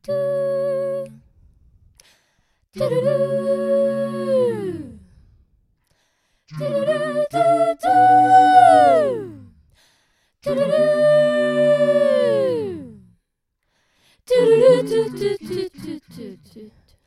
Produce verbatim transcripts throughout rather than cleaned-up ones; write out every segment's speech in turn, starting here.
do, do do do, do do do do do, do do do, do do do do do do do do.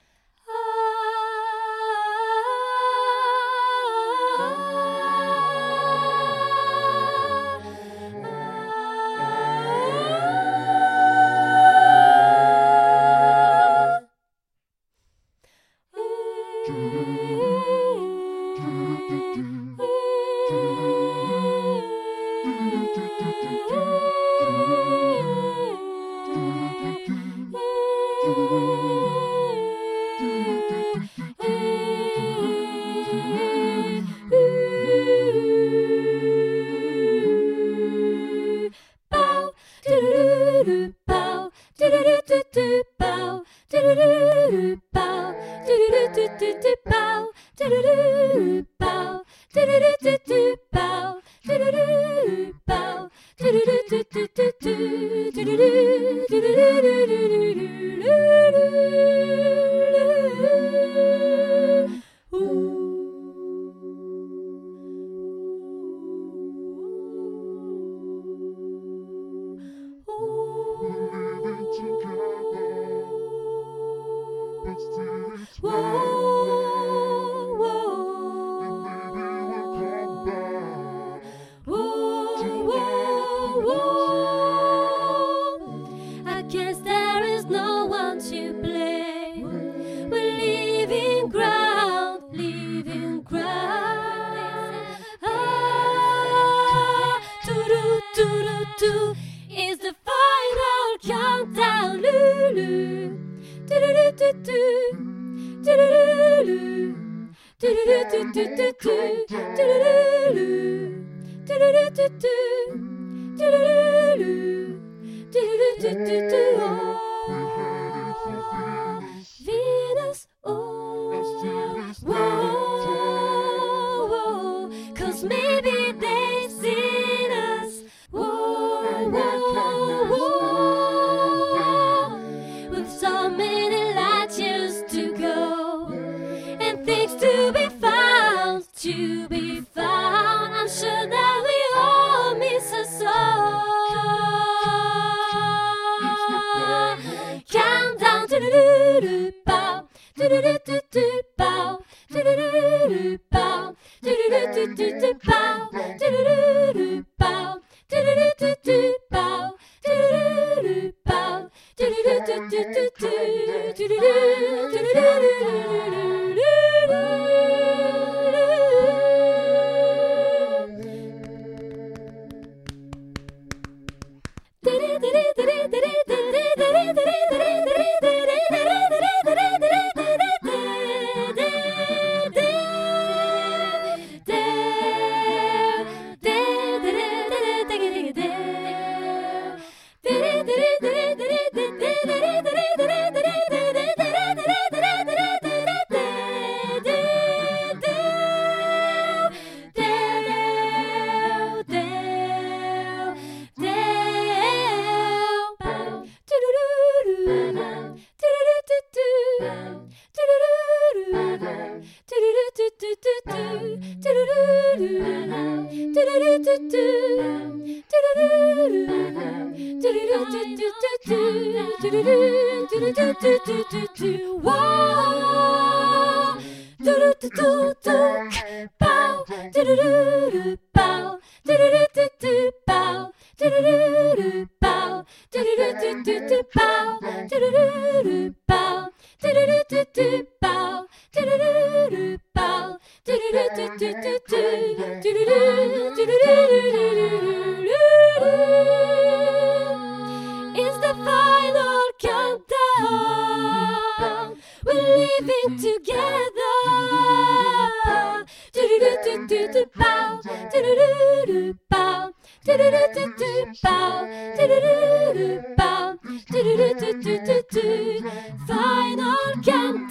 I guess there is no one to blame. We're leaving ground, leaving ground. Ah, doo doo doo doo is the final countdown. Lulu, doo doo doo doo doo doo doo doo doo doo doo Venus, oh, whoa, whoa, 'cause maybe they've seen us, whoa, whoa, whoa, with so many light years to go, and things to be found, to be found. I'm sure that we all miss a soul. Countdown, do-do-do-do, bow, do-do-do-do-do, bow, do-do-do-do, bow, do-do-do-do-do, bow, do-do-do-do, bow, do-do-do-do-do, bow, do-do-do-do, bow, do-do-do-do-do, It's the final countdown. We're living together. Do-do-do-do-do, bow, do-do-do-do, bow, do-do-do-do-do, bow, do-do-do-do, bow, do-do-do-do-do, final countdown.